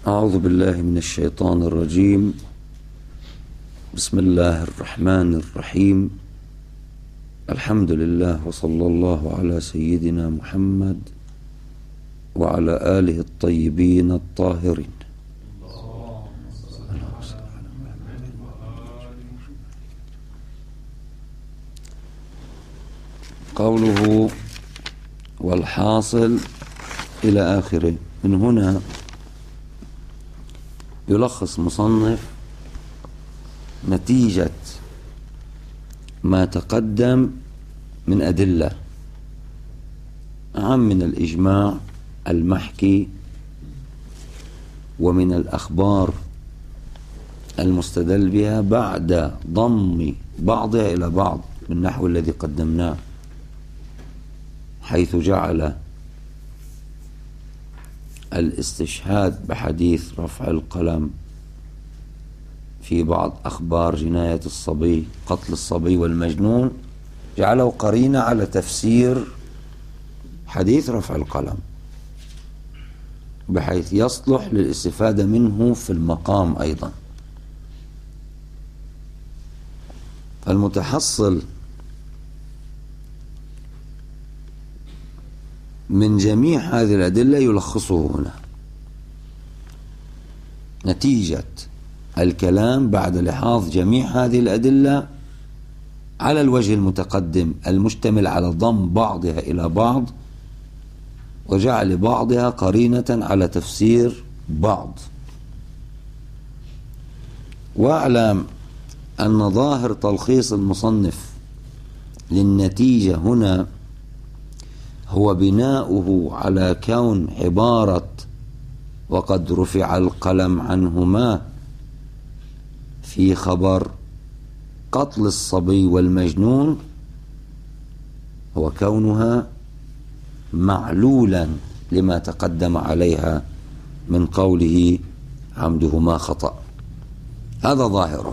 أعوذ بالله من الشيطان الرجيم. بسم الله الرحمن الرحيم. الحمد لله وصلى الله على سيدنا محمد وعلى آله الطيبين الطاهرين. قوله والحاصل إلى آخره. من هنا يلخص مصنف نتيجة ما تقدم من أدلة، عام من الإجماع المحكي ومن الأخبار المستدل بها بعد ضم بعضها إلى بعض من نحو الذي قدمناه، حيث جعل الاستشهاد بحديث رفع القلم في بعض أخبار جناية الصبي، قتل الصبي والمجنون، جعله قرينة على تفسير حديث رفع القلم، بحيث يصلح للاستفادة منه في المقام أيضا. فالمتحصل من جميع هذه الأدلة يلخصه هنا. نتيجة الكلام بعد لحاظ جميع هذه الأدلة على الوجه المتقدم المشتمل على ضم بعضها إلى بعض وجعل بعضها قرينة على تفسير بعض. واعلم أن ظاهر تلخيص المصنف للنتيجة هنا هو بناؤه على كون عبارة وقد رفع القلم عنهما في خبر قتل الصبي والمجنون هو كونها معلولا لما تقدم عليها من قوله عمدهما خطأ. هذا ظاهره.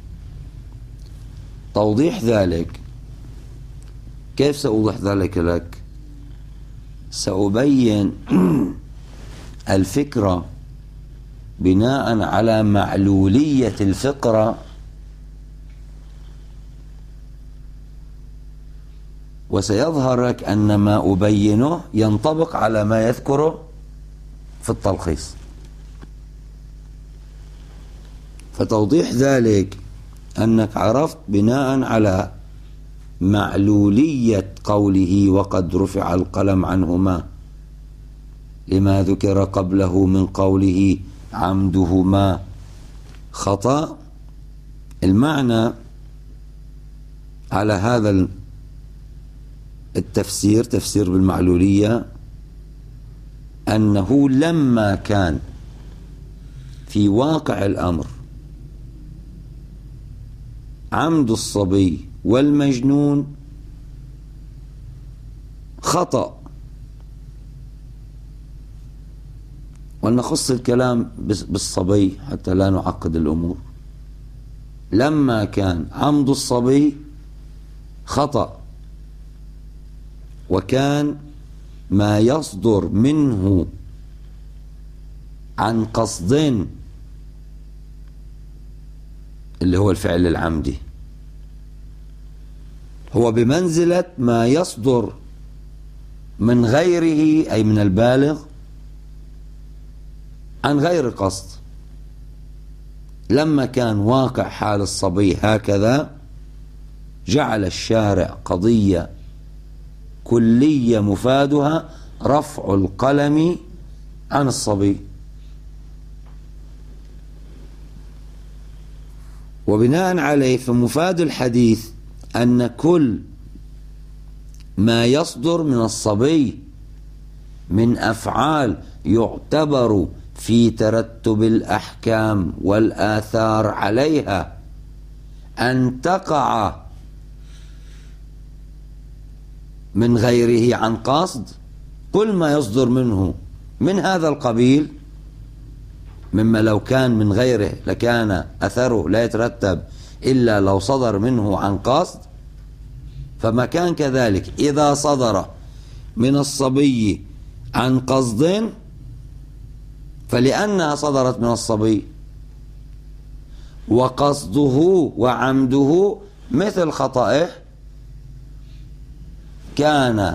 توضيح ذلك، كيف سأوضح ذلك لك؟ سأبين الفكرة بناء على معلولية الفقرة، وسيظهر لك أن ما أبينه ينطبق على ما يذكره في التلخيص. فتوضيح ذلك أنك عرفت بناء على معلولية قوله وقد رفع القلم عنهما لما ذكر قبله من قوله عمدهما خطأ، المعنى على هذا التفسير، تفسير بالمعلولية، أنه لما كان في واقع الأمر عمد الصبي والمجنون خطأ، ونخص الكلام بالصبي حتى لا نعقد الأمور، لما كان عمد الصبي خطأ وكان ما يصدر منه عن قصد اللي هو الفعل العمدي هو بمنزلة ما يصدر من غيره أي من البالغ عن غير قصد. لما كان واقع حال الصبي هكذا جعل الشارع قضية كلية مفادها رفع القلم عن الصبي، وبناء عليه فمفاد الحديث أن كل ما يصدر من الصبي من أفعال يعتبر في ترتب الأحكام والآثار عليها أن تقع من غيره عن قصد، كل ما يصدر منه من هذا القبيل مما لو كان من غيره لكان أثره لا يترتب إلا لو صدر منه عن قصد، فما كان كذلك إذا صدر من الصبي عن قصد فلأنها صدرت من الصبي وقصده وعمده مثل خطئه كان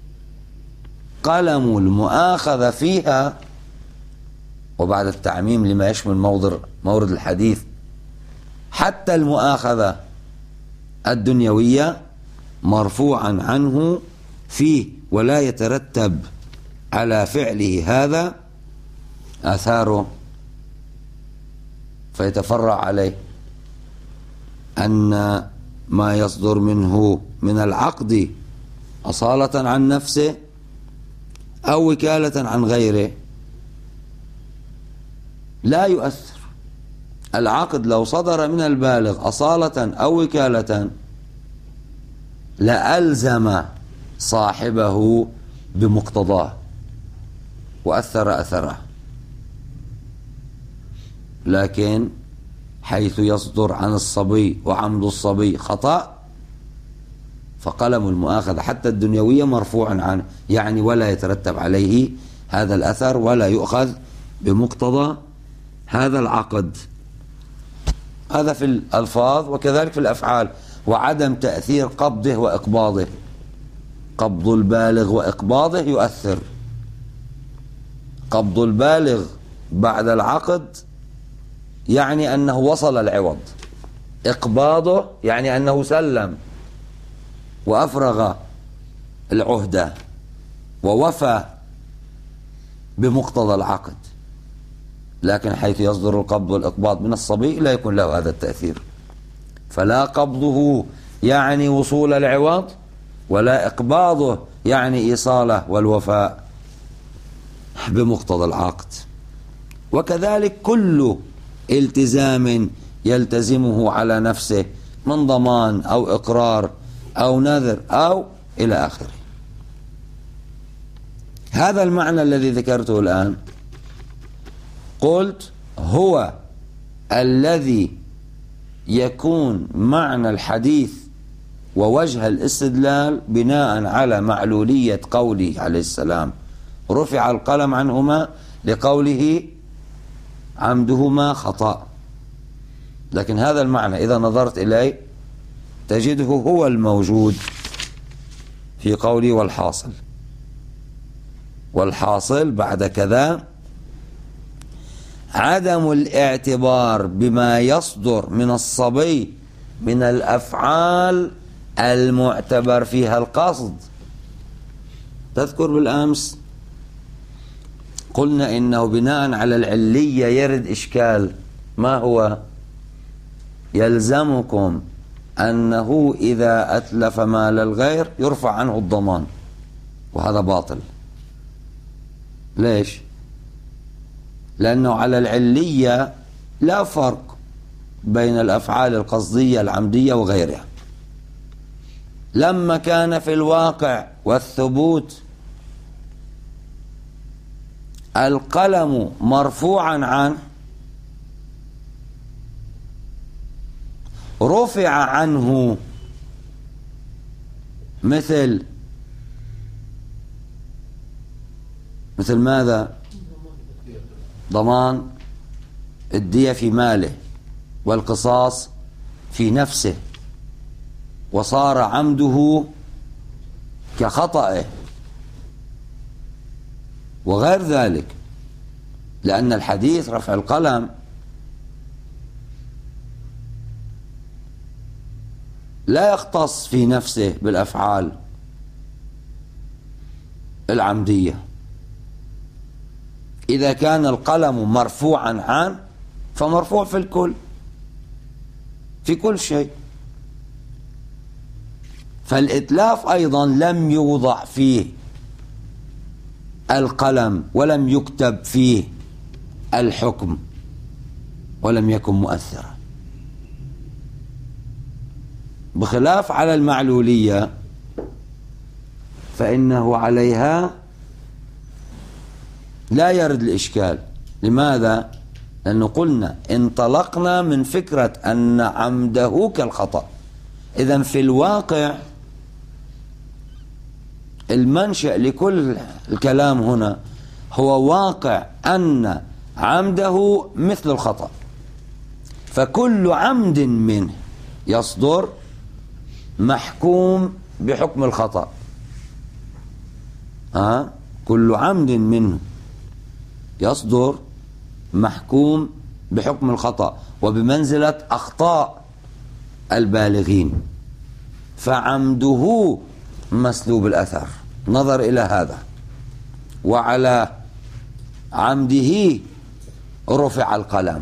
قلم المؤاخذة فيها، وبعد التعميم لما يشمل مورد الحديث حتى المؤاخذة الدنيوية، مرفوعا عنه فيه، ولا يترتب على فعله هذا آثاره، فيتفرع عليه أن ما يصدر منه من العقد أصالة عن نفسه أو وكالة عن غيره لا يؤثر. العقد لو صدر من البالغ أصالة أو وكالة لألزم صاحبه بمقتضاه وأثر أثره، لكن حيث يصدر عن الصبي وعمد الصبي خطأ فقلم المؤاخذة حتى الدنيوية مرفوع عنه، يعني ولا يترتب عليه هذا الأثر ولا يؤخذ بمقتضى هذا العقد. هذا في الألفاظ، وكذلك في الأفعال. وعدم تأثير قبضه وإقباضه، قبض البالغ وإقباضه يؤثر. قبض البالغ بعد العقد يعني أنه وصل العوض، إقباضه يعني أنه سلم وأفرغ العهدة ووفى بمقتضى العقد. لكن حيث يصدر القبض والإقباض من الصبي لا يكون له هذا التأثير، فلا قبضه يعني وصول العوض ولا إقباضه يعني إيصاله والوفاء بمقتضى العقد. وكذلك كل التزام يلتزمه على نفسه من ضمان أو إقرار أو نذر أو إلى آخره. هذا المعنى الذي ذكرته الآن قلت هو الذي يكون معنى الحديث ووجه الاستدلال بناء على معلولية قوله عليه السلام رفع القلم عنهما، لقوله عمدهما خطأ. لكن هذا المعنى إذا نظرت إليه تجده هو الموجود في قوله والحاصل. والحاصل بعد كذا عدم الاعتبار بما يصدر من الصبي من الأفعال المعتبر فيها القصد. تذكر بالأمس قلنا إنه بناء على العلية يرد إشكال، ما هو؟ يلزمكم أنه إذا أتلف مال الغير يرفع عنه الضمان، وهذا باطل. ليش؟ لأنه على العلية لا فرق بين الأفعال القصدية العمدية وغيرها. لما كان في الواقع والثبوت القلم مرفوعا عنه رفع عنه مثل ماذا؟ ضمان الدية في ماله والقصاص في نفسه، وصار عمده كخطأه وغير ذلك، لأن الحديث رفع القلم لا يختص في نفسه بالأفعال العمدية. إذا كان القلم مرفوعا عنه فمرفوع في الكل، في كل شيء. فالإتلاف أيضا لم يوضع فيه القلم ولم يكتب فيه الحكم ولم يكن مؤثرا، بخلاف على المعلولية فإنه عليها لا يرد الإشكال. لماذا؟ لأنه قلنا انطلقنا من فكرة أن عمده كالخطأ. إذن في الواقع المنشأ لكل الكلام هنا هو واقع أن عمده مثل الخطأ، فكل عمد منه يصدر محكوم بحكم الخطأ. كل عمد منه يصدر محكوم بحكم الخطأ وبمنزلة أخطاء البالغين، فعمده مسلوب الأثر. نظر إلى هذا، وعلى عمده رفع القلم.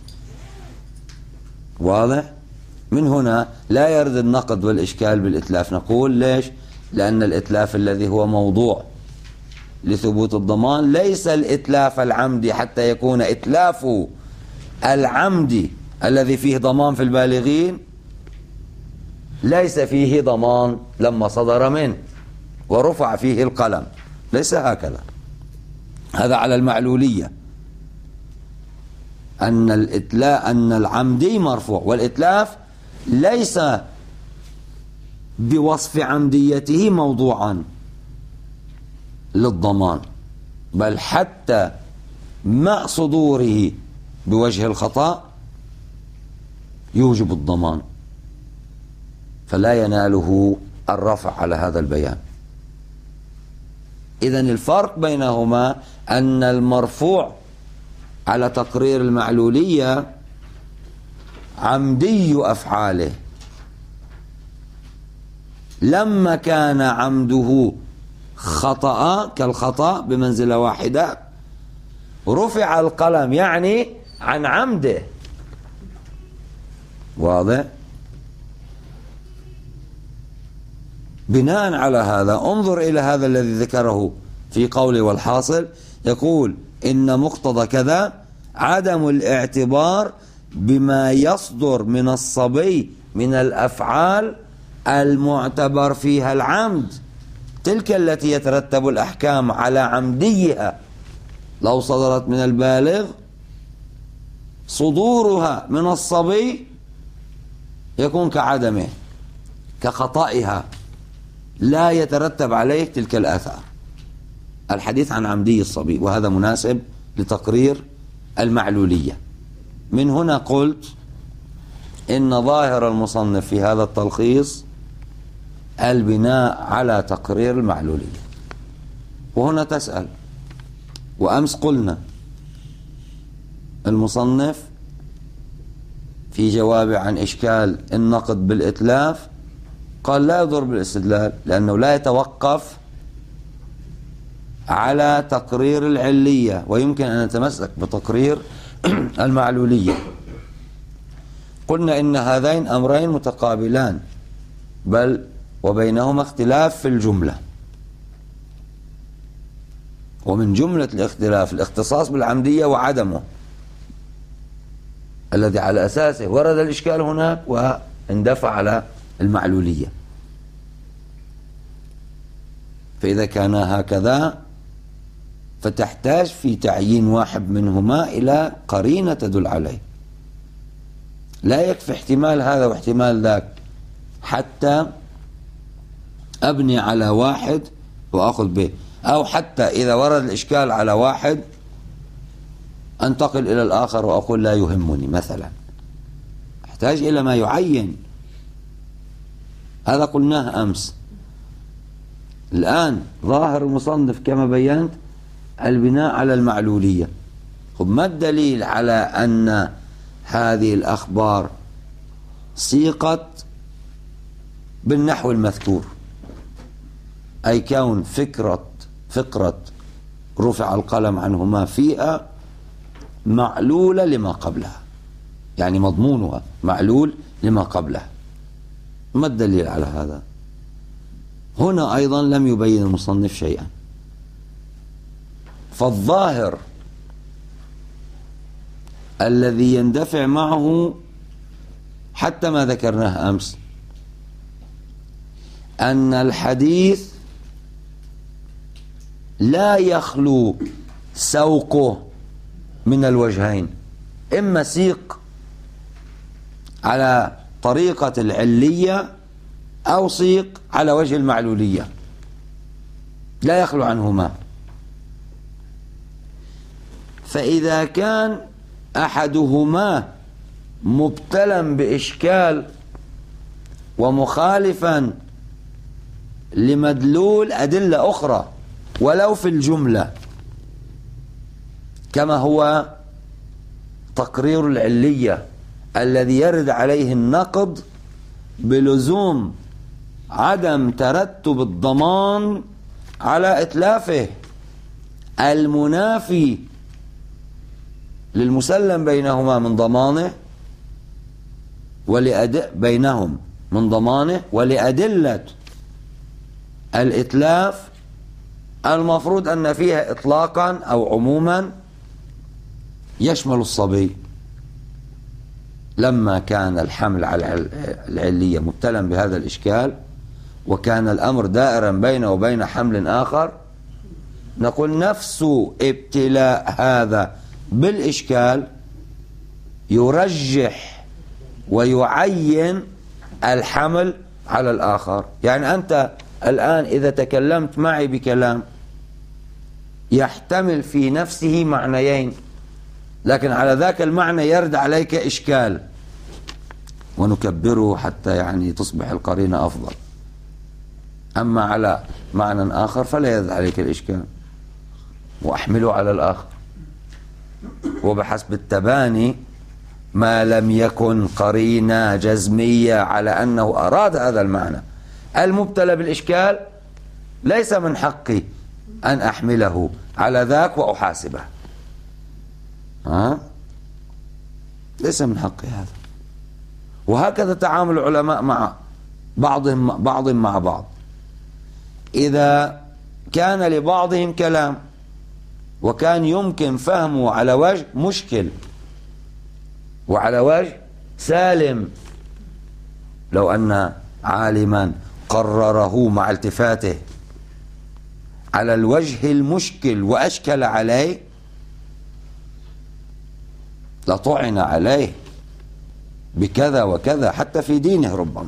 واضح؟ من هنا لا يرد النقد والإشكال بالإتلاف. نقول ليش؟ لأن الإتلاف الذي هو موضوع لثبوت الضمان ليس الإتلاف العمدي، حتى يكون إتلاف العمد الذي فيه ضمان في البالغين ليس فيه ضمان لما صدر منه ورفع فيه القلم، ليس هكذا. هذا على المعلولية، أن العمدي مرفوع، والإتلاف ليس بوصف عمديته موضوعا للضمان، بل حتى مع صدوره بوجه الخطأ يوجب الضمان، فلا يناله الرفع على هذا البيان. إذن الفرق بينهما أن المرفوع على تقرير المعلولية عمدي أفعاله، لما كان عمده خطأ كالخطأ بمنزلة واحدة رفع القلم، يعني عن عمده. واضح؟ بناء على هذا انظر إلى هذا الذي ذكره في قوله والحاصل، يقول إن مقتضى كذا عدم الاعتبار بما يصدر من الصبي من الأفعال المعتبر فيها العمد، تلك التي يترتب الأحكام على عمديها. لو صدرت من البالغ صدورها من الصبي يكون كعدمه كخطئها، لا يترتب عليه تلك الآثار. الحديث عن عمدي الصبي، وهذا مناسب لتقرير المعلولية. من هنا قلت إن ظاهر المصنف في هذا التلخيص البناء على تقرير المعلولية. وهنا تسأل، وأمس قلنا المصنف في جوابه عن إشكال النقد بالإتلاف قال لا يضر بالاستدلال، لأنه لا يتوقف على تقرير العلية، ويمكن أن نتمسك بتقرير المعلولية. قلنا إن هذين أمرين متقابلان، بل وبينهما اختلاف في الجملة، ومن جملة الاختلاف الاختصاص بالعمدية وعدمه الذي على أساسه ورد الإشكال هناك واندفع على المعلولية. فإذا كان هكذا فتحتاج في تعيين واحد منهما إلى قرينة تدل عليه. لا يكفي احتمال هذا واحتمال ذاك حتى أبني على واحد وأخذ به، أو حتى إذا ورد الإشكال على واحد أنتقل إلى الآخر وأقول لا يهمني مثلا. أحتاج إلى ما يعين. هذا قلناه أمس. الآن ظاهر المصنف كما بينت البناء على المعلولية. خب ما الدليل على أن هذه الأخبار سيقت بالنحو المذكور، أي كون فكرة رفع القلم عنهما فيها معلولة لما قبلها، يعني مضمونها معلول لما قبلها. ما الدليل على هذا؟ هنا أيضا لم يبين المصنف شيئا. فالظاهر الذي يندفع معه حتى ما ذكرناه أمس أن الحديث لا يخلو سوقه من الوجهين، إما سيق على طريقة العلية أو سيق على وجه المعلولية، لا يخلو عنهما. فإذا كان أحدهما مبتلا بإشكال ومخالفا لمدلول أدلة أخرى ولو في الجملة، كما هو تقرير العلية الذي يرد عليه النقد بلزوم عدم ترتب الضمان على إتلافه، المنافي للمسلم بينهما من ضمانه بينهم من ضمانه ولأدلة الإتلاف المفروض أن فيها إطلاقا أو عموما يشمل الصبي. لما كان الحمل على العلية مبتلا بهذا الإشكال وكان الأمر دائرا بينه وبين حمل آخر، نقول نفس ابتلاء هذا بالإشكال يرجح ويعين الحمل على الآخر. يعني أنت الآن إذا تكلمت معي بكلام يحتمل في نفسه معنيين، لكن على ذاك المعنى يرد عليك إشكال، ونكبره حتى يعني تصبح القرينة أفضل. أما على معنى آخر فلا يرد عليك الإشكال وأحمله على الآخر، وبحسب التباني ما لم يكن قرينة جزمية على أنه أراد هذا المعنى. المبتلى بالإشكال ليس من حقي أن أحمله على ذاك وأحاسبه، ليس من حقي هذا. وهكذا تعامل العلماء مع بعضهم مع بعض. إذا كان لبعضهم كلام وكان يمكن فهمه على وجه مشكل وعلى وجه سالم، لو أن عالما قرره مع التفاته على الوجه المشكل وأشكل عليه لطعن عليه بكذا وكذا حتى في دينه ربما،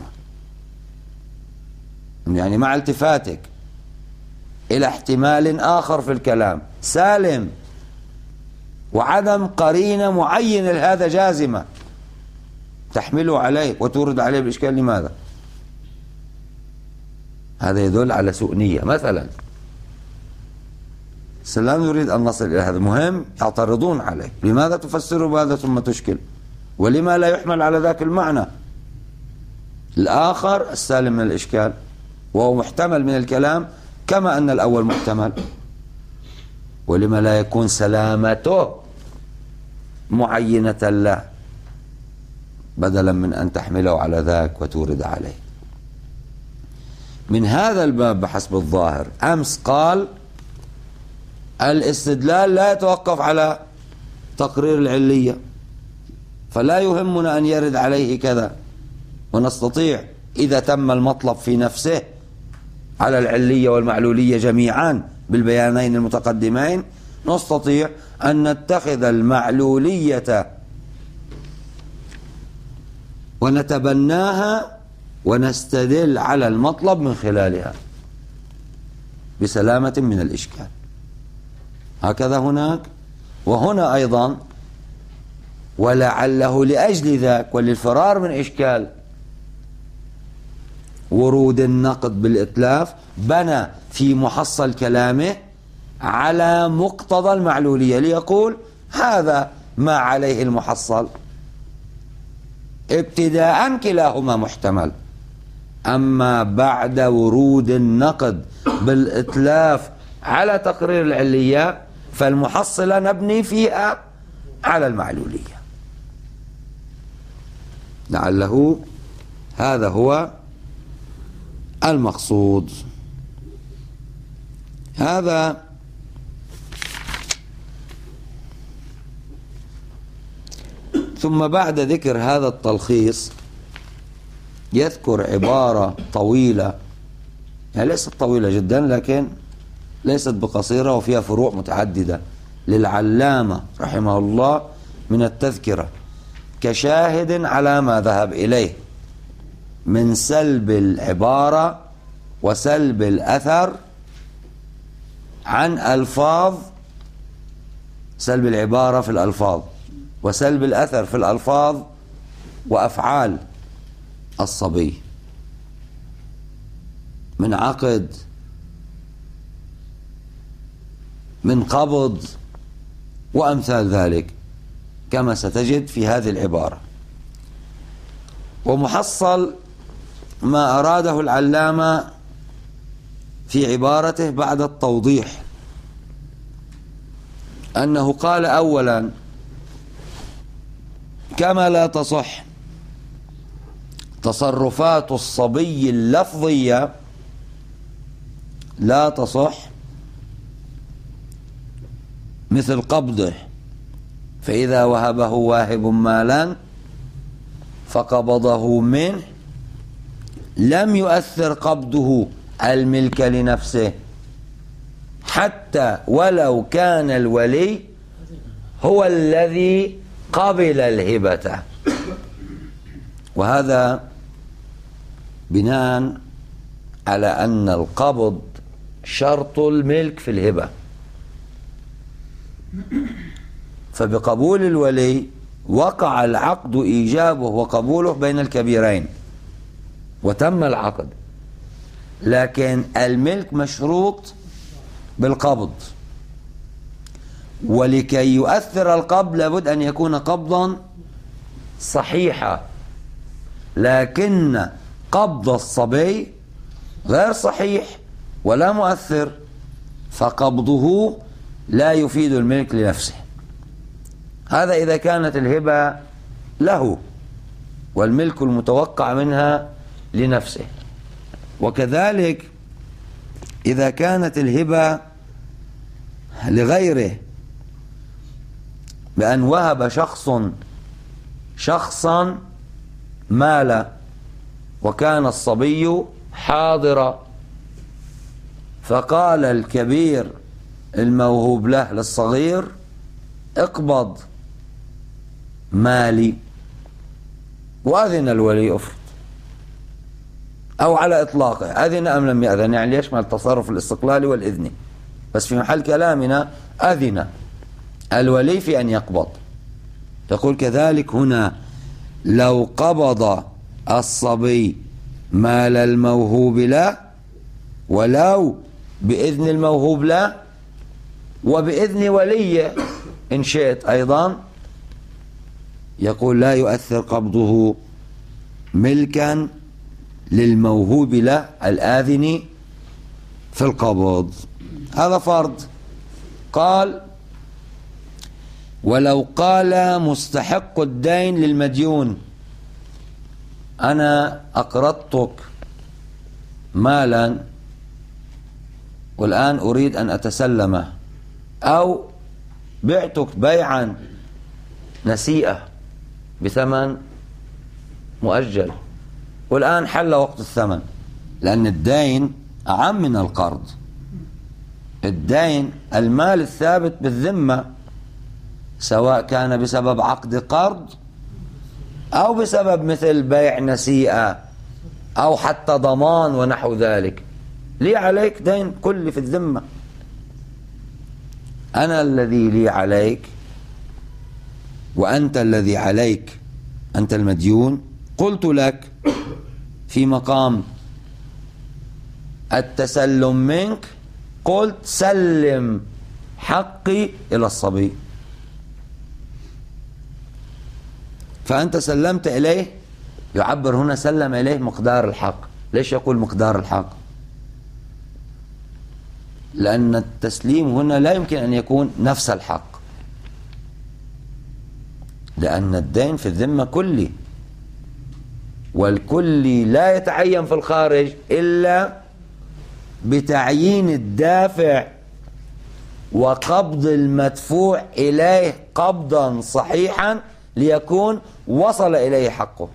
يعني مع التفاتك إلى احتمال آخر في الكلام سالم وعدم قرينة معينة لهذا جازمة تحمله عليه وتورد عليه بالإشكال. لماذا؟ هذا يدل على سوء نية مثلا. لا نريد أن نصل إلى هذا، مهم يعترضون عليه، لماذا تفسر بهذا ثم تشكل، ولما لا يحمل على ذاك المعنى الآخر السالم من الإشكال وهو محتمل من الكلام كما أن الأول محتمل، ولما لا يكون سلامته معينة له بدلا من أن تحمله على ذاك وتورد عليه. من هذا الباب بحسب الظاهر أمس قال الاستدلال لا يتوقف على تقرير العلية، فلا يهمنا أن يرد عليه كذا، ونستطيع إذا تم المطلب في نفسه على العلية والمعلولية جميعا بالبيانين المتقدمين نستطيع أن نتخذ المعلولية ونتبناها ونستدل على المطلب من خلالها بسلامة من الإشكال. هكذا هناك وهنا أيضا، ولعله لأجل ذاك وللفرار من إشكال ورود النقد بالإتلاف بنى في محصل كلامه على مقتضى المعلولية ليقول هذا ما عليه المحصل ابتداء كلاهما محتمل. أما بعد ورود النقد بالإتلاف على تقرير العلية فالمحصلة نبني فيها على المعلولية. لعله هذا هو المقصود. هذا ثم بعد ذكر هذا التلخيص يذكر عبارة طويلة، يعني ليست طويلة جدا لكن ليست بقصيرة وفيها فروع متعددة للعلامة رحمه الله من التذكرة كشاهد على ما ذهب إليه من سلب العبارة وسلب الأثر عن ألفاظ سلب العبارة في الألفاظ، وسلب الأثر في الألفاظ وأفعال الصبي من عقد، من قبض، وأمثال ذلك كما ستجد في هذه العبارة. ومحصل ما أراده العلامة في عبارته بعد التوضيح أنه قال أولا: كما لا تصح تصرفات الصبي اللفظية، لا تصح مثل قبضه، فإذا وهبه واهب مالا فقبضه منه لم يؤثر قبضه الملك لنفسه، حتى ولو كان الولي هو الذي قبل الهبة. وهذا بناء على أن القبض شرط الملك في الهبة، فبقبول الولي وقع العقد إيجابه وقبوله بين الكبيرين وتم العقد، لكن الملك مشروط بالقبض، ولكي يؤثر القبض لابد أن يكون قبضا صحيحا، لكن قبض الصبي غير صحيح ولا مؤثر، فقبضه لا يفيد الملك لنفسه. هذا إذا كانت الهبة له والملك المتوقع منها لنفسه. وكذلك إذا كانت الهبة لغيره بأن وهب شخصا مالا وكان الصبي حاضرا، فقال الكبير الموهوب له للصغير: اقبض مالي، وأذن الولي أفرض، أو على إطلاقه أذن أم لم يأذن، يعني يشمل التصرف الاستقلالي والإذن، بس في محل كلامنا أذن الولي في أن يقبض. تقول كذلك هنا: لو قبض الصبي مال الموهوب له ولو بإذن الموهوب له وبإذن وليه إن شئت أيضا، يقول لا يؤثر قبضه ملكا للموهوب له الآذن في القبض. هذا فرض. قال: ولو قال مستحق الدين للمديون: أنا أقرضتك مالا والآن أريد أن أتسلمه، أو بعتك بيعا نسيئة بثمن مؤجل والآن حل وقت الثمن، لأن الدين أعم من القرض. الدين المال الثابت بالذمة، سواء كان بسبب عقد قرض أو بسبب مثل بيع نسيئة أو حتى ضمان ونحو ذلك. لي عليك دين كلي في الذمة، أنا الذي لي عليك وأنت الذي عليك، أنت المديون. قلت لك في مقام التسلم منك، قلت سلم حقي إلى الصبي، فأنت سلمت إليه. يعبر هنا سلم إليه مقدار الحق. ليش يقول مقدار الحق؟ لأن التسليم هنا لا يمكن أن يكون نفس الحق، لأن الدين في الذمة كلي، والكلي لا يتعين في الخارج إلا بتعيين الدافع وقبض المدفوع إليه قبضا صحيحا ليكون وصل إليه حقه.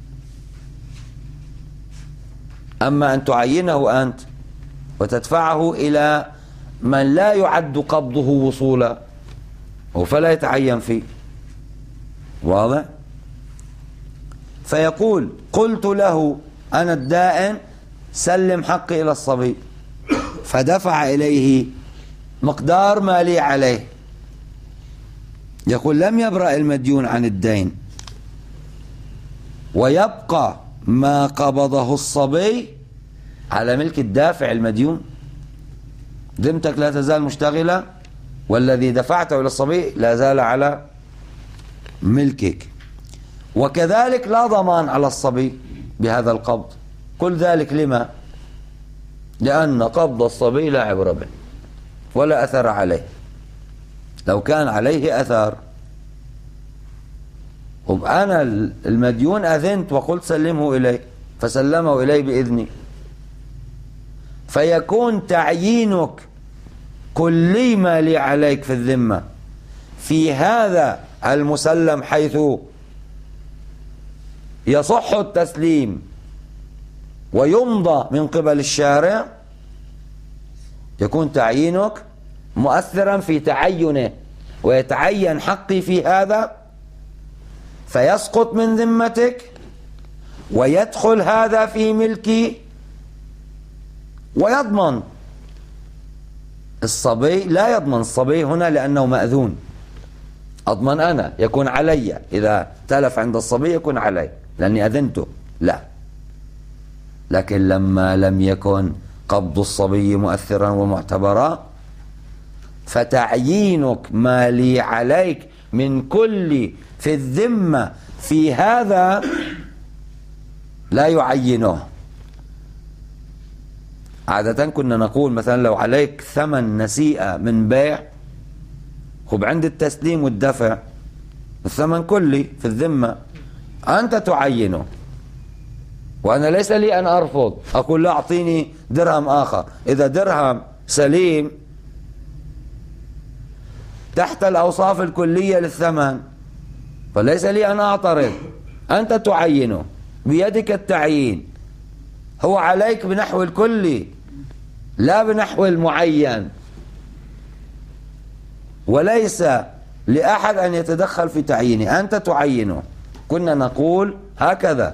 أما أن تعينه أنت وتدفعه إلى من لا يعد قبضه وصولا فلا يتعين فيه. واضح؟ فيقول: قلت له أنا الدائن سلم حقي إلى الصبي، فدفع إليه مقدار ما لي عليه، يقول لم يبرأ المديون عن الدين ويبقى ما قبضه الصبي على ملك الدافع المديون. ذمتك لا تزال مشتغلة، والذي دفعته إلى الصبي لا زال على ملكك. وكذلك لا ضمان على الصبي بهذا القبض. كل ذلك لما؟ لأن قبض الصبي لا عبرة به ولا أثر عليه. لو كان عليه أثر، أنا المديون أذنت وقلت سلمه إلي فسلمه إلي بإذني، فيكون تعيينك كل ما لي عليك في الذمة في هذا المسلم حيث يصح التسليم ويمضى من قبل الشارع، يكون تعيينك مؤثرا في تعينه ويتعين حقي في هذا، فيسقط من ذمتك ويدخل هذا في ملكي ويضمن. الصبي لا يضمن الصبي هنا لأنه مأذون. أضمن أنا، يكون علي إذا تلف عند الصبي يكون علي لأني أذنته، لا. لكن لما لم يكن قبض الصبي مؤثرا ومعتبرا، فتعيينك ما لي عليك من كل في الذمة في هذا لا يعينه. عادة كنا نقول مثلا لو عليك ثمن نسيئة من بيع، خب عند التسليم والدفع الثمن كلي في الذمة، أنت تعينه، وأنا ليس لي أن أرفض أقول لا أعطيني درهم آخر. إذا درهم سليم تحت الأوصاف الكلية للثمن فليس لي أن أعترض، أنت تعينه بيدك التعيين، هو عليك بنحو الكلي لا بنحو المعين، وليس لأحد أن يتدخل في تعيينه، أنت تعينه. كنا نقول هكذا،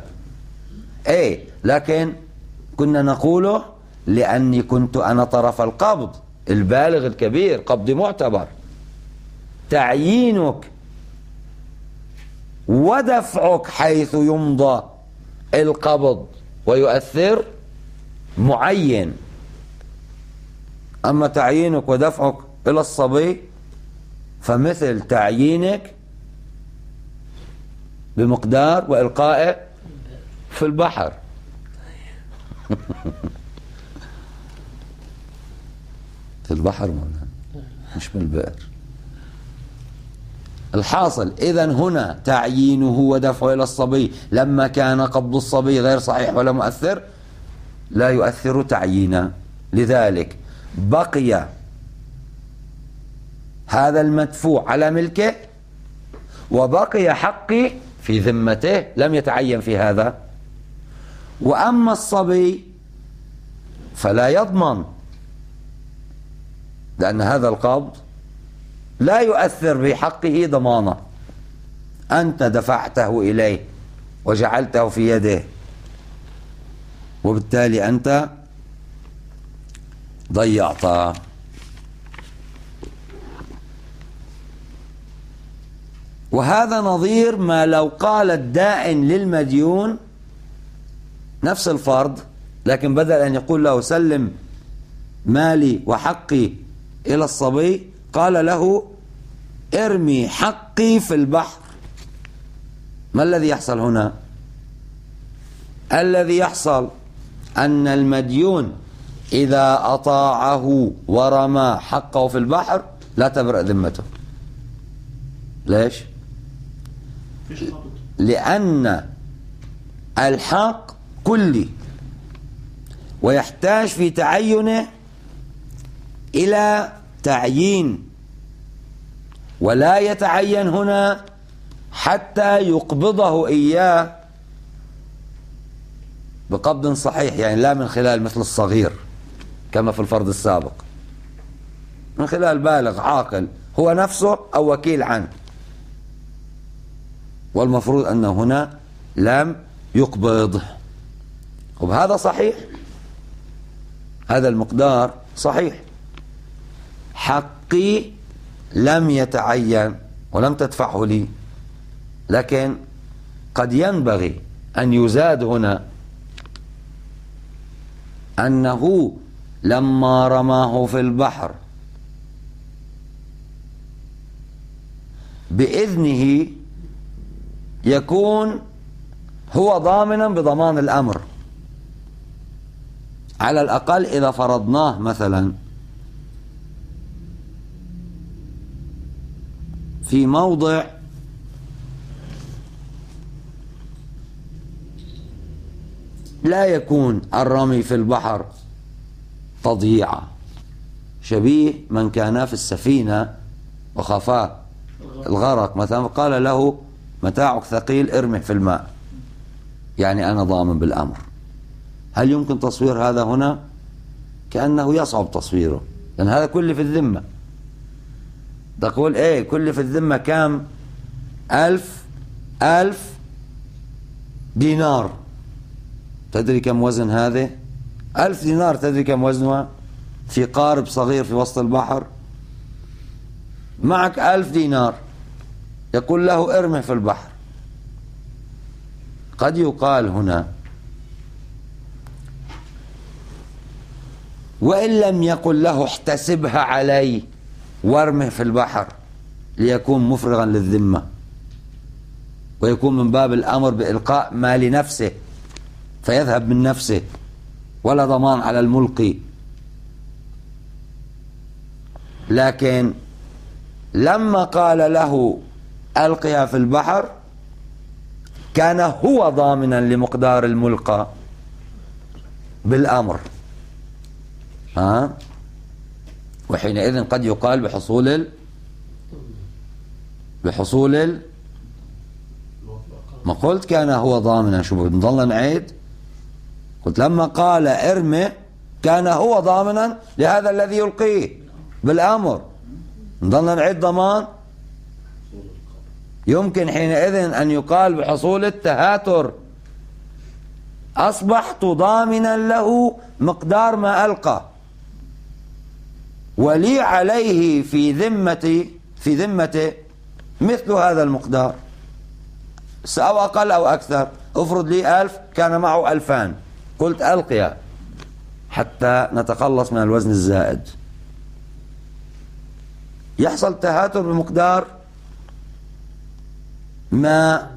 لكن كنا نقوله لأني كنت أنا طرف القبض البالغ الكبير، قبض معتبر. تعيينك ودفعك حيث يمضى القبض ويؤثر معين، أما تعيينك ودفعك إلى الصبي فمثل تعيينك بمقدار وإلقائه في البحر. في البحر مولانا مش بالبئر. الحاصل إذن هنا تعيينه ودفعه إلى الصبي لما كان قبض الصبي غير صحيح ولا مؤثر لا يؤثر تعيينا، لذلك بقي هذا المدفوع على ملكه وبقي حقي في ذمته لم يتعين في هذا. وأما الصبي فلا يضمن، لأن هذا القبض لا يؤثر بحقه ضمانة، أنت دفعته إليه وجعلته في يده، وبالتالي أنت ضيعته. وهذا نظير ما لو قال الدائن للمديون نفس الفرض، لكن بدل أن يقول له سلم مالي وحقي إلى الصبي قال له ارمي حقي في البحر. ما الذي يحصل هنا؟ الذي يحصل أن المديون إذا أطاعه ورمى حقه في البحر لا تبرأ ذمته. ليش؟ لأن الحق كلي ويحتاج في تعينه إلى تعيين، ولا يتعين هنا حتى يقبضه إياه بقبض صحيح، يعني لا من خلال مثل الصغير كما في الفرض السابق، من خلال بالغ عاقل هو نفسه أو وكيل عنه، والمفروض أنه هنا لم يقبض. وبهذا صحيح، هذا المقدار صحيح، حقي لم يتعين ولم تدفعه لي، لكن قد ينبغي أن يزاد هنا أنه لما رماه في البحر بإذنه يكون هو ضامنا بضمان الأمر. على الأقل إذا فرضناه مثلا في موضع لا يكون الرمي في البحر تضييعا، شبيه من كان في السفينة وخافا الغرق مثلا، قال له متاعك ثقيل ارمه في الماء، يعني أنا ضامن بالأمر. هل يمكن تصوير هذا هنا؟ كأنه يصعب تصويره، لأن هذا كله في الذمة. تقول ايه كله في الذمة كام؟ 1000 دينار. تدري كم وزن هذه؟ 1000 دينار تدري كم وزنها في قارب صغير في وسط البحر؟ معك 1000 دينار، يقول له ارمه في البحر. قد يقال هنا وإن لم يقل له احتسبها علي وارمه في البحر ليكون مفرغا للذمة، ويكون من باب الأمر بإلقاء ما لنفسه فيذهب من نفسه ولا ضمان على الملقي. لكن لما قال له ألقها في البحر كان هو ضامنا لمقدار الملقى بالأمر. وحينئذ قد يقال بحصول ما قلت كان هو ضامنا. شو بنضل نعيد؟ قلت لما قال ارمي كان هو ضامنا لهذا الذي يلقيه بالأمر. نضل نعيد ضمان؟ يمكن حينئذ أن يقال بحصول التهاتر أصبحت ضامنا له مقدار ما ألقى، ولي عليه في ذمته مثل هذا المقدار، أو أقل أو أكثر. افرض لي 1000 كان معه 2000، قلت ألقيا حتى نتخلص من الوزن الزائد. يحصل تهاتر بمقدار ما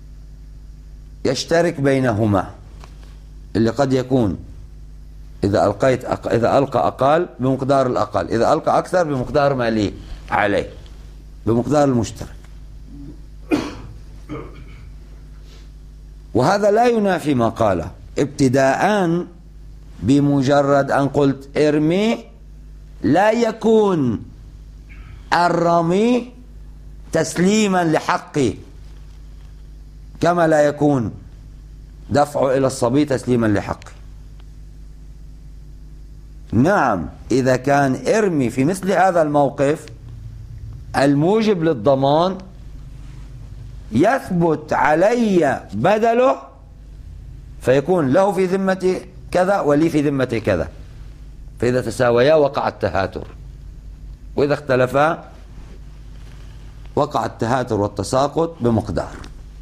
يشترك بينهما، اللي قد يكون إذا ألقى أقل بمقدار الأقل، إذا ألقى أكثر بمقدار ما ليه عليه، بمقدار المشترك. وهذا لا ينافي ما قاله ابتداء. بمجرد أن قلت ارمي لا يكون الرمي تسليما لحقي، كما لا يكون دفعه إلى الصبي تسليما لحقي. نعم، إذا كان ارمي في مثل هذا الموقف الموجب للضمان يثبت علي بدله، فيكون له في ذمتي كذا ولي في ذمتي كذا، فإذا تساويا وقع التهاتر، وإذا اختلفا وقع التهاتر والتساقط بمقدار.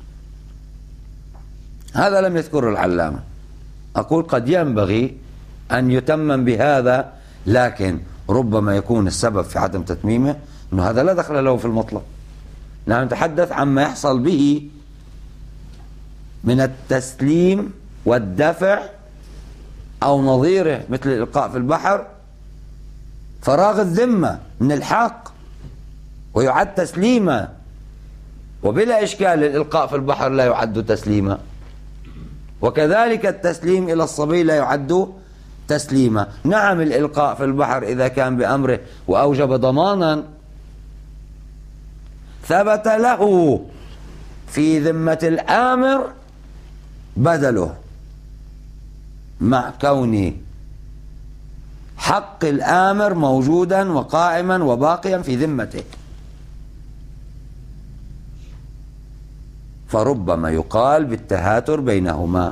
هذا لم يذكره العلامة. أقول قد ينبغي أن يتمم بهذا، لكن ربما يكون السبب في عدم تتميمه أنه هذا لا دخل له في المطلق. نحن نتحدث عما يحصل به من التسليم والدفع أو نظيره مثل الإلقاء في البحر، فراغ الذمة من الحق ويعد تسليما، وبلا إشكال الإلقاء في البحر لا يعد تسليما، وكذلك التسليم إلى الصبي لا يعد تسليما. نعم، الإلقاء في البحر إذا كان بأمره وأوجب ضمانا ثبت له في ذمة الآمر بدله، مع كون حق الآمر موجودا وقائما وباقيا في ذمته. فربما يقال بالتهاتر بينهما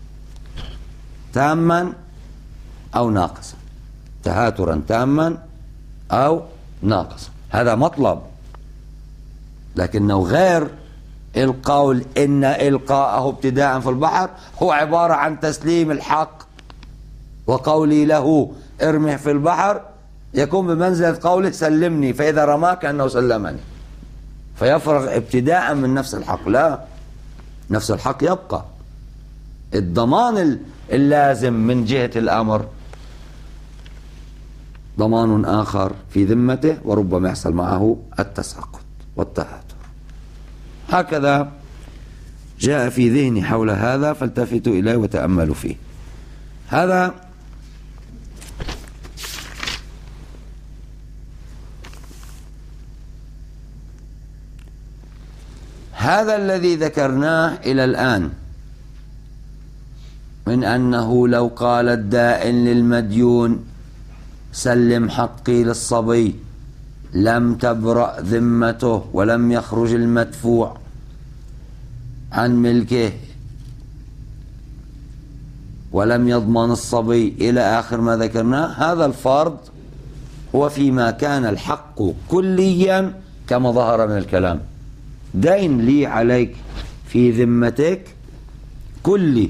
تاما أو ناقصا، تهاترا تاما أو ناقصا. هذا مطلب، لكنه غير القول إن إلقاءه ابتداء في البحر هو عبارة عن تسليم الحق، وقولي له ارمه في البحر يكون بمنزلة قوله سلمني، فإذا رماك كأنه سلمني، فيفرغ ابتداء من نفس الحق. لا، نفس الحق يبقى. الضمان اللازم من جهة الأمر ضمان آخر في ذمته، وربما يحصل معه التساقط والتهاتر. هكذا جاء في ذهني حول هذا، فالتفتوا إليه وتأملوا فيه. هذا الذي ذكرناه إلى الآن من أنه لو قال الدائن للمديون سلم حقي للصبي لم تبرأ ذمته ولم يخرج المدفوع عن ملكه ولم يضمن الصبي إلى آخر ما ذكرناه، هذا الفرض هو فيما كان الحق كليا كما ظهر من الكلام. دين لي عليك في ذمتك كلي،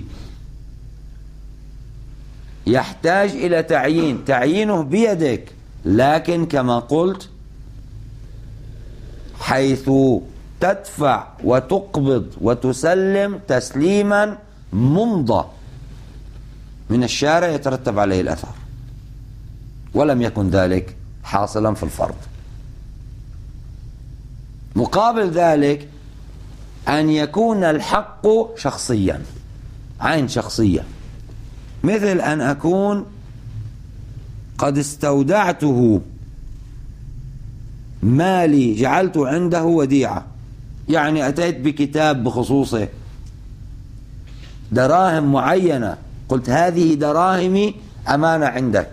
يحتاج إلى تعيينه بيدك، لكن كما قلت حيث تدفع وتقبض وتسلم تسليما ممضى من الشارع يترتب عليه الأثر، ولم يكن ذلك حاصلا في الفرض. مقابل ذلك أن يكون الحق شخصيا، عين شخصية، مثل أن أكون قد استودعته مالي، جعلت عنده وديعة، يعني أتيت بكتاب بخصوصه، دراهم معينة، قلت هذه دراهمي أمانة عندك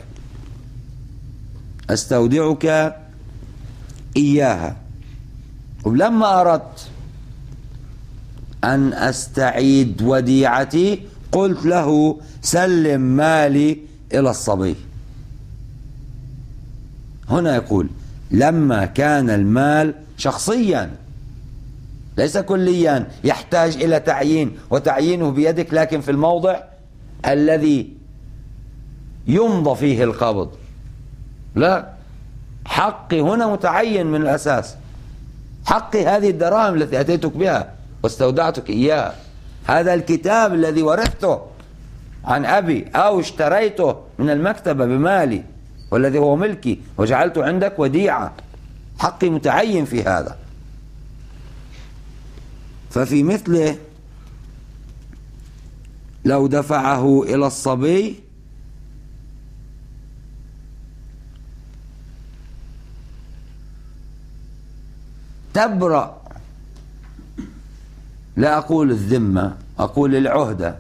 أستودعك إياها، ولما أردت أن أستعيد وديعتي قلت له سلم مالي إلى الصبي. هنا يقول لما كان المال شخصيا ليس كليا يحتاج إلى تعيين، وتعيينه بيدك لكن في الموضع الذي يمضى فيه القبض، لا، حقي هنا متعين من الأساس، حقي هذه الدراهم التي أتيتك بها واستودعتك إياها، هذا الكتاب الذي ورثته عن أبي أو اشتريته من المكتبة بمالي والذي هو ملكي وجعلته عندك وديعة، حقي متعين في هذا. ففي مثله لو دفعه إلى الصبي تبرأ، لا أقول الذمة، أقول العهدة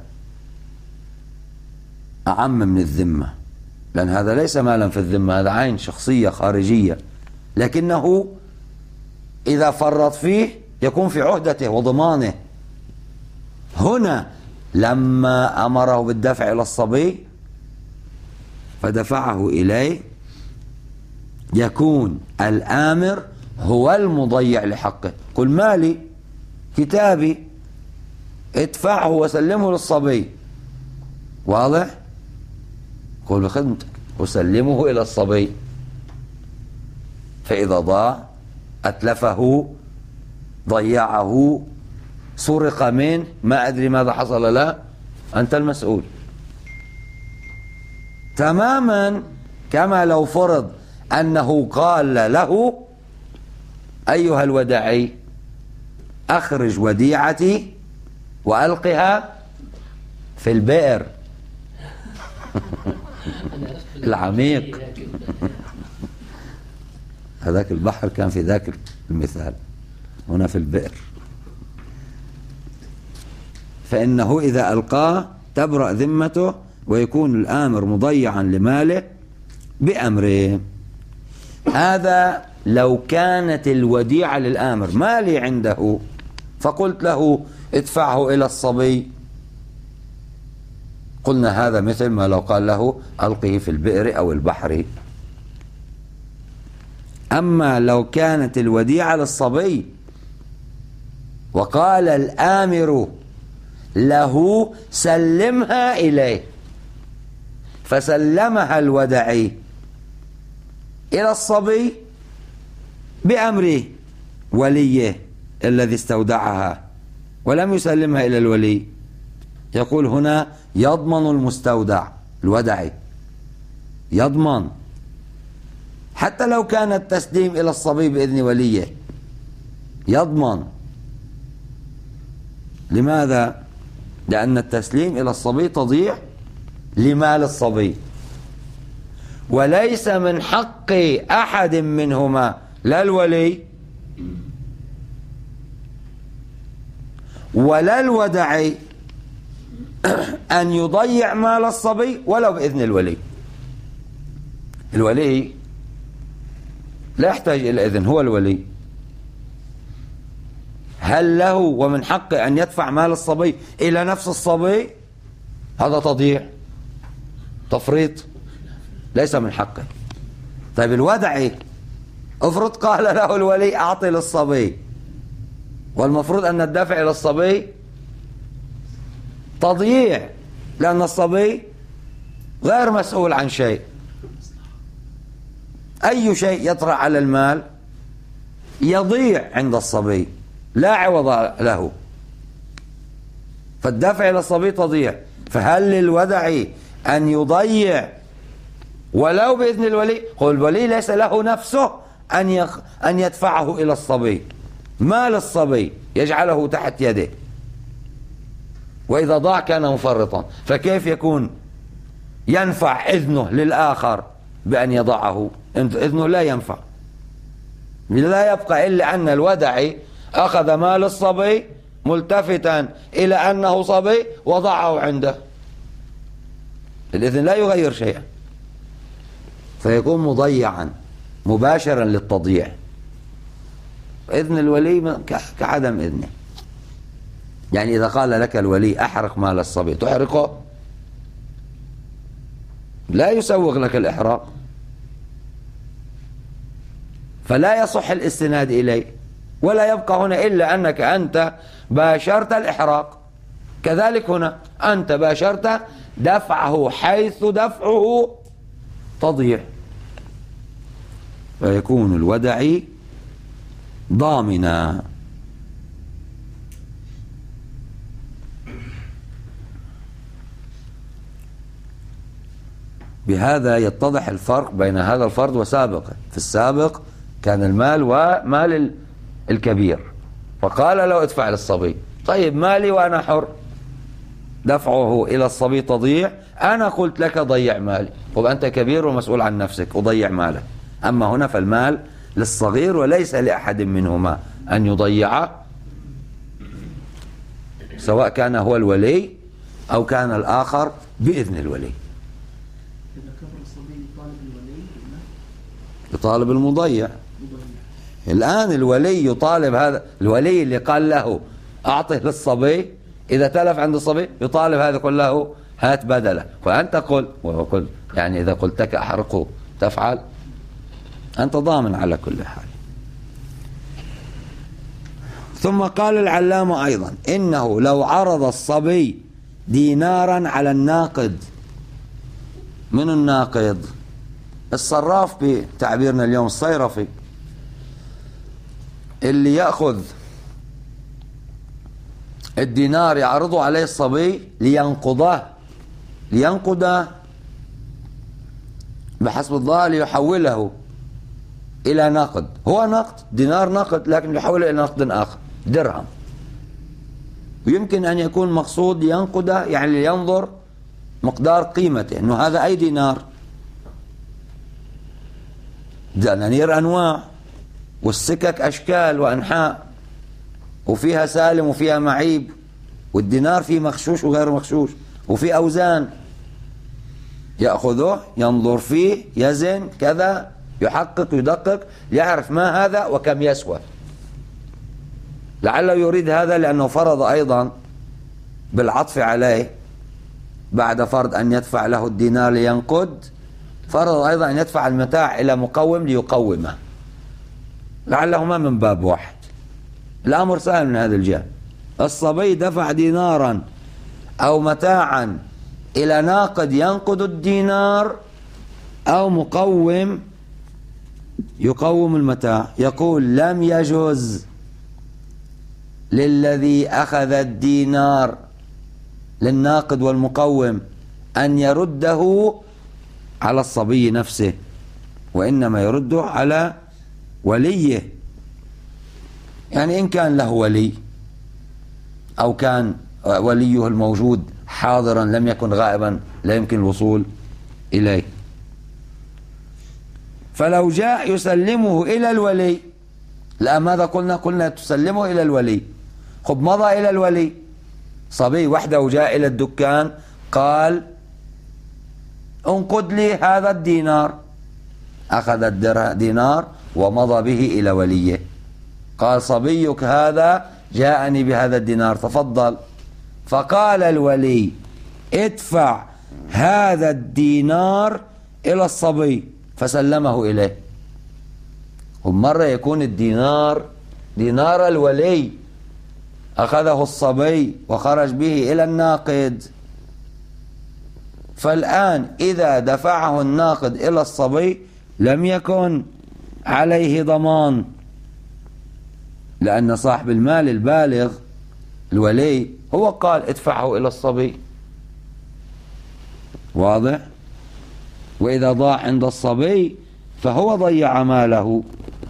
أعم من الذمة، لأن هذا ليس مالا في الذمة، هذا عين شخصية خارجية، لكنه إذا فرط فيه يكون في عهدته وضمانه. هنا لما أمره بالدفع إلى الصبي فدفعه إليه يكون الآمر هو المضيع لحقه، قل مالي كتابي ادفعه وسلمه للصبي، واضح؟ قل بخدمتك وسلمه إلى الصبي، فإذا ضاع أتلفه ضيعه سرق منه ما أدري ماذا حصل له، أنت المسؤول. تماما كما لو فرض أنه قال له أيها الوداعي أخرج وديعتي وألقها في البئر العميق. هذاك البحر كان في ذاك المثال، هنا في البئر. فإنه إذا ألقاه تبرأ ذمته ويكون الآمر مضيعا لماله بأمره. هذا لو كانت الوديعة للآمر مالي عنده فقلت له ادفعه إلى الصبي، قلنا هذا مثل ما لو قال له ألقه في البئر أو البحر. أما لو كانت الوديعة للصبي وقال الآمر له سلمها إليه، فسلمها الودعي إلى الصبي بأمر وليه الذي استودعها، ولم يسلمها إلى الولي. يقول هنا يضمن المستودع الودعي، يضمن حتى لو كان التسليم إلى الصبي بإذن وليه، يضمن. لماذا؟ لأن التسليم إلى الصبي تضيع لمال الصبي، وليس من حق أحد منهما، لا الولي ولا الودعي، أن يضيع مال الصبي ولو بإذن الولي. الولي لا يحتاج إلى إذن، هو الولي. هل له ومن حقه أن يدفع مال الصبي إلى نفس الصبي؟ هذا تضييع، تفريط، ليس من حقه. طيب الودعي، افرض قال له الولي أعطي للصبي، والمفروض أن الدفع إلى الصبي تضييع، لأن الصبي غير مسؤول عن شيء. أي شيء يطرأ على المال يضيع عند الصبي، لا عوض له، فالدفع إلى الصبي تضيع. فهل للودع أن يضيع ولو بإذن الولي؟ قل الولي ليس له نفسه أن يدفعه إلى الصبي، مال الصبي يجعله تحت يده، وإذا ضاع كان مفرطا، فكيف يكون ينفع إذنه للآخر بأن يضعه؟ إذنه لا ينفع، لا يبقى إلا أن الودع أخذ مال الصبي ملتفتا إلى أنه صبي وضعه عنده، الإذن لا يغير شيئا، فيكون مضيعا مباشرا للتضييع. إذن الولي كعدم إذنه. يعني إذا قال لك الولي أحرق مال الصبي تحرقه؟ لا يسوغ لك الإحراق، فلا يصح الاستناد إليه، ولا يبقى هنا إلا أنك أنت باشرت الإحراق. كذلك هنا أنت باشرت دفعه حيث دفعه تضيع، فيكون الودعي ضامنا. بهذا يتضح الفرق بين هذا الفرد وسابقه. في السابق كان المال ومال الكبير، فقال له ادفع للصبي. طيب مالي وأنا حر، دفعه إلى الصبي تضيع، أنا قلت لك ضيع مالي، طب أنت كبير ومسؤول عن نفسك وضيع مالك. أما هنا فالمال للصغير وليس لأحد منهما أن يضيعه، سواء كان هو الولي أو كان الآخر بإذن الولي. يطالب المضيع. الآن الولي يطالب، هذا الولي اللي قال له أعطه للصبي، إذا تلف عند الصبي يطالب هذا كله هات بدله. فأنت قل يعني إذا قلت لك أحرقه تفعل، أنت ضامن على كل حال. ثم قال العلامة أيضا إنه لو عرض الصبي دينارا على الناقد. من الناقد؟ الصراف بتعبيرنا اليوم، الصيرفي، اللي يأخذ الدينار يعرضه عليه الصبي لينقضه بحسب الظاهر، ليحوله إلى نقد. هو نقد، دينار نقد، لكن يحوله إلى نقد آخر، درهم. ويمكن أن يكون مقصود ينقده يعني لينظر مقدار قيمته، إنه هذا أي دينار. دنانير أنواع، والسكك أشكال وأنحاء، وفيها سالم وفيها معيب، والدينار فيه مغشوش وغير مغشوش، وفيه أوزان. يأخذه ينظر فيه، يزن كذا، يحقق يدقق، يعرف ما هذا وكم يسوى. لعله يريد هذا لأنه فرض أيضا بالعطف عليه، بعد فرض أن يدفع له الدينار لينقد، فرض أيضا أن يدفع المتاع إلى مقوم ليقومه، لعلهما من باب واحد. الأمر سهل من هذا الجهة. الصبي دفع دينارا أو متاعا إلى ناقد ينقد الدينار أو مقوم يقوم المتاع، يقول لم يجوز للذي أخذ الدينار للناقد والمقوم أن يرده على الصبي نفسه، وإنما يرده على وليه. يعني إن كان له ولي أو كان وليه الموجود حاضرا لم يكن غائبا لا يمكن الوصول إليه، فلو جاء يسلمه إلى الولي، لا ماذا قلنا تسلمه إلى الولي. خب مضى إلى الولي، صبي وحده جاء إلى الدكان قال انقد لي هذا الدينار، أخذ الدينار ومضى به إلى وليه، قال صبيك هذا جاءني بهذا الدينار تفضل، فقال الولي ادفع هذا الدينار إلى الصبي فسلمه إليه. ومرة يكون الدينار دينار الولي أخذه الصبي وخرج به إلى الناقد، فالآن إذا دفعه الناقد إلى الصبي لم يكن عليه ضمان، لأن صاحب المال البالغ الولي هو قال ادفعه إلى الصبي. واضح؟ وإذا ضاع عند الصبي فهو ضيع ماله.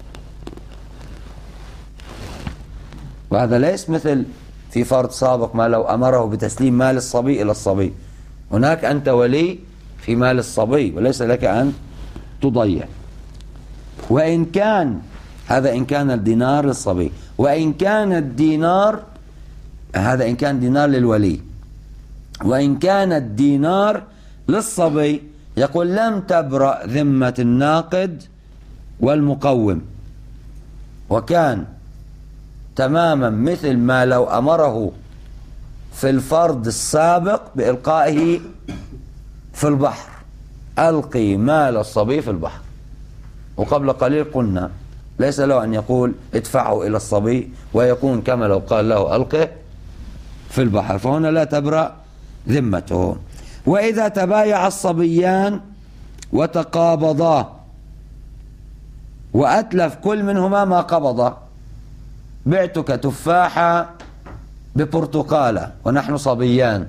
وهذا ليس مثل في فرض سابق ما لو أمره بتسليم مال الصبي إلى الصبي، هناك أنت ولي في مال الصبي وليس لك أن تضيع. وإن كان هذا إن كان الدينار للصبي، وإن كان الدينار هذا إن كان دينار للولي، وإن كان الدينار للصبي يقول لم تبرأ ذمة الناقد والمقوم، وكان تماما مثل ما لو أمره في الفرض السابق بإلقائه في البحر، ألقي مال الصبي في البحر. وقبل قليل قلنا ليس له أن يقول ادفعه إلى الصبي ويكون كما لو قال له ألقه في البحر، فهنا لا تبرأ ذمته. وإذا تبايع الصبيان وتقابضا وأتلف كل منهما ما قبض، بعتك تفاحة ببرتقالة ونحن صبيان،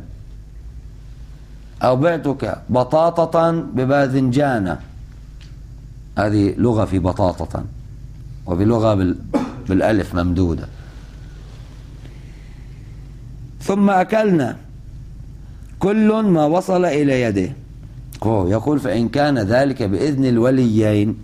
أو بعتك بطاطة بباذنجانة، هذه لغة في بطاطة وبلغة بالألف ممدودة، ثم أكلنا كل ما وصل إلى يده. يقول فإن كان ذلك بإذن الوليين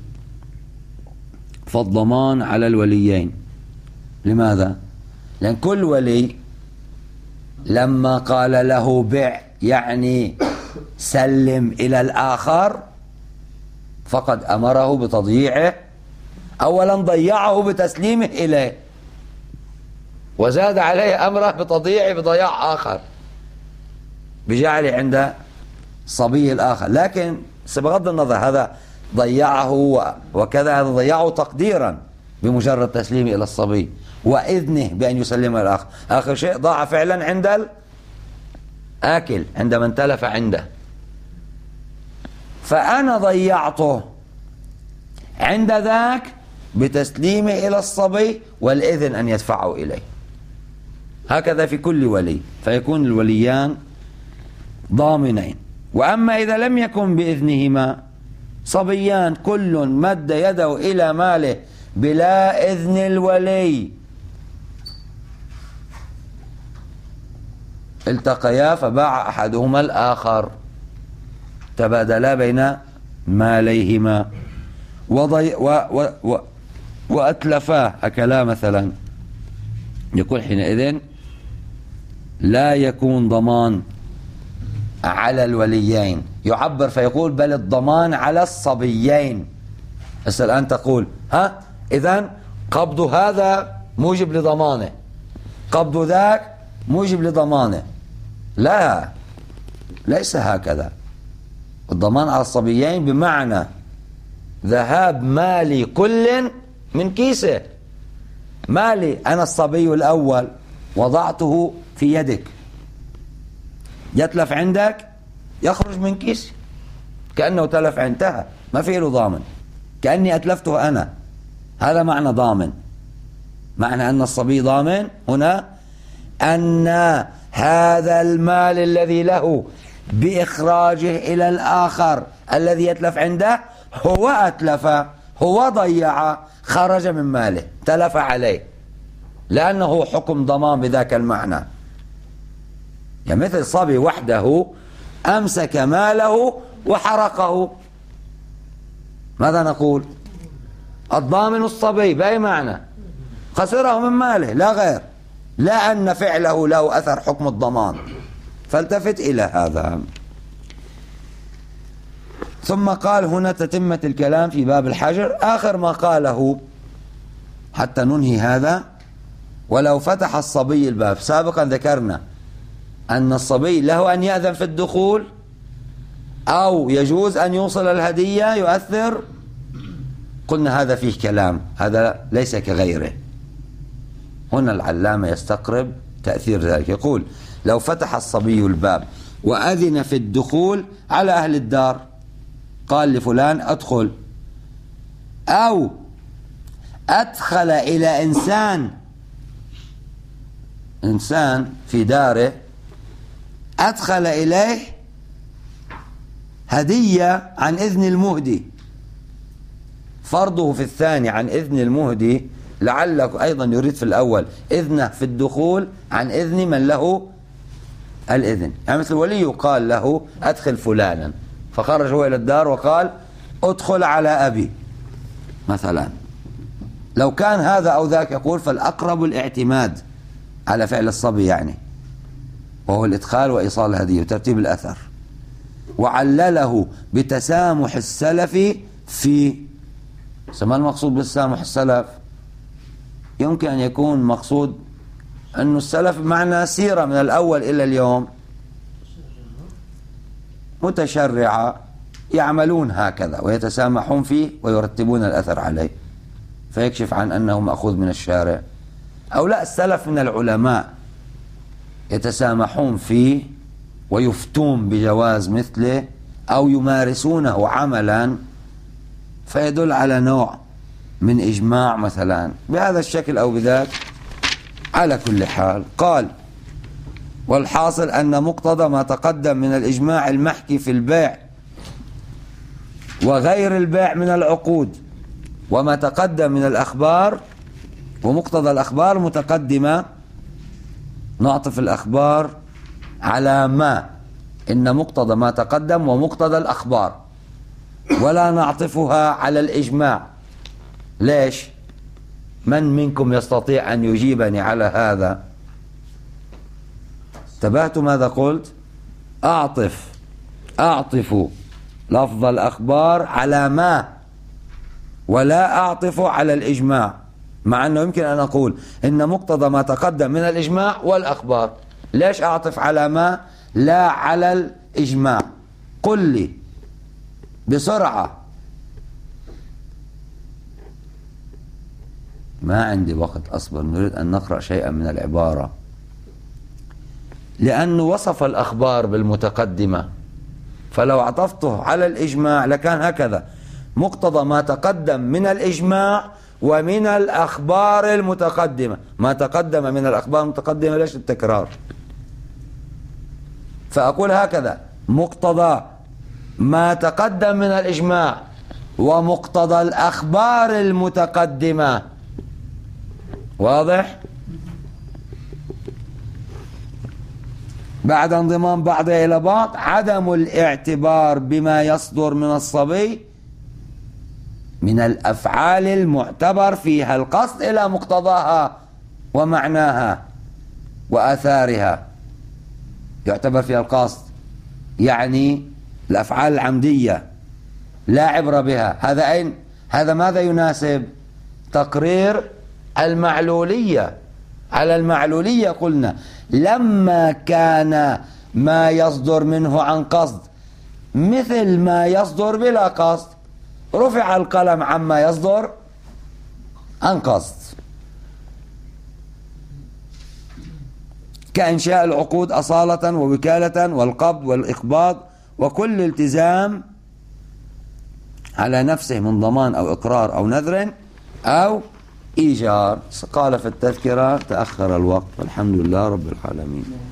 فالضمان على الوليين. لماذا؟ لأن كل ولي لما قال له بع يعني سلم إلى الآخر فقد أمره بتضييعه، أولا ضيعه بتسليمه إليه وزاد عليه أمره بتضييعه بضياع آخر بجعله عند صبي الآخر، لكن بغض النظر هذا ضيعه وكذا، هذا ضيعه تقديرا بمجرد تسليمه إلى الصبي وإذنه بأن يسلمه الآخر. آخر شيء ضاع فعلا عند الآكل عندما انتلف عنده، فأنا ضيعته عند ذاك بتسليمه إلى الصبي والإذن أن يدفعه إليه. هكذا في كل ولي، فيكون الوليان ضامنين. وأما إذا لم يكن بإذنهما صبيان كل مد يده إلى ماله بلا إذن الولي، التقيا فباع أحدهما الآخر، تبادلا بين ماليهما وأتلفاه أكلا مثلا، يقول حينئذ لا يكون ضمان على الوليين، يعبر فيقول بل الضمان على الصبيين. بس الآن تقول إذن قبض هذا موجب لضمانه، قبض ذاك موجب لضمانه. لا، ليس هكذا. الضمان على الصبيين بمعنى ذهاب مال كل من كيسه، مالي أنا الصبي الأول وضعته في يدك، يتلف عندك يخرج من كيسي كأنه تلف، انتهى، ما في له ضامن، كأني أتلفته أنا. هذا معنى ضامن. معنى أن الصبي ضامن هنا أن هذا المال الذي له بإخراجه إلى الآخر الذي يتلف عنده هو أتلف، هو ضيع، خرج من ماله، تلف عليه، لأنه حكم ضمان بذاك المعنى. يعني مثل صبي وحده أمسك ماله وحرقه، ماذا نقول؟ الضامن الصبي بأي معنى؟ خسره من ماله لا غير، لا أن فعله له أثر حكم الضمان. فالتفت إلى هذا. ثم قال هنا تتمة الكلام في باب الحجر، آخر ما قاله حتى ننهي هذا: ولو فتح الصبي الباب. سابقا ذكرنا أن الصبي له أن يأذن في الدخول أو يجوز أن يوصل الهدية يؤثر. قلنا هذا فيه كلام، هذا ليس كغيره. هنا العلامة يستقرب تأثير ذلك، يقول: لو فتح الصبي الباب وأذن في الدخول على أهل الدار، قال لفلان أدخل، أو أدخل إلى إنسان في داره، أدخل إليه هدية عن إذن المهدي، فرضه في الثاني عن إذن المهدي، لعله أيضا يريد في الأول إذنه في الدخول عن إذن من له الإذن. يعني مثل ولي قال له أدخل فلانا، فخرج هو إلى الدار وقال أدخل على أبي مثلا. لو كان هذا أو ذاك يقول فالأقرب الاعتماد على فعل الصبي، يعني وهو الإدخال وإيصال الهدية وترتيب الأثر. وعلله بتسامح السلف في ما المقصود بالتسامح السلف؟ يمكن أن يكون مقصود أن السلف بمعنى سيرة من الأول إلى اليوم متشرعة يعملون هكذا ويتسامحون فيه ويرتبون الأثر عليه، فيكشف عن أنه مأخوذ من الشارع. أو لا، السلف من العلماء يتسامحون فيه ويفتون بجواز مثله أو يمارسونه عملا، فيدل على نوع من إجماع مثلا بهذا الشكل أو بذاك. على كل حال قال: والحاصل أن مقتضى ما تقدم من الإجماع المحكي في البيع وغير البيع من العقود، وما تقدم من الأخبار، ومقتضى الأخبار متقدمة، نعطف الأخبار على ما، إن مقتضى ما تقدم ومقتضى الأخبار، ولا نعطفها على الإجماع. ليش؟ من منكم يستطيع أن يجيبني على هذا؟ انتبهت ماذا قلت؟ أعطف لفظ الأخبار على ما، ولا أعطف على الإجماع، مع أنه يمكن أن أقول إن مقتضى ما تقدم من الإجماع والأخبار. ليش أعطف على ما لا على الإجماع؟ قل لي بسرعة. ما عندي وقت أصبر، نريد أن نقرأ شيئا من العبارة، لأنه وصف الأخبار بالمتقدمة، فلو عطفته على الإجماع لكان هكذا: مقتضى ما تقدم من الإجماع ومن الأخبار المتقدمة. ما تقدم من الأخبار المتقدمة، ليش التكرار؟ فأقول هكذا: مقتضى ما تقدم من الإجماع ومقتضى الأخبار المتقدمة. واضح؟ بعد انضمام بعضها إلى بعض، عدم الاعتبار بما يصدر من الصبي من الأفعال المعتبر فيها القصد إلى مقتضاها ومعناها وآثارها. يعتبر فيها القصد، يعني الأفعال العمدية لا عبرة بها. هذا أين؟ هذا ماذا يناسب؟ تقرير المعلولية. على المعلولية قلنا لما كان ما يصدر منه عن قصد مثل ما يصدر بلا قصد، رفع القلم عما يصدر عن قصد. كإنشاء العقود أصالة ووكالة والقبض والإقباض وكل التزام على نفسه من ضمان أو إقرار أو نذر أو إيجار. قال في التذكرة: تأخر الوقت، والحمد لله رب العالمين.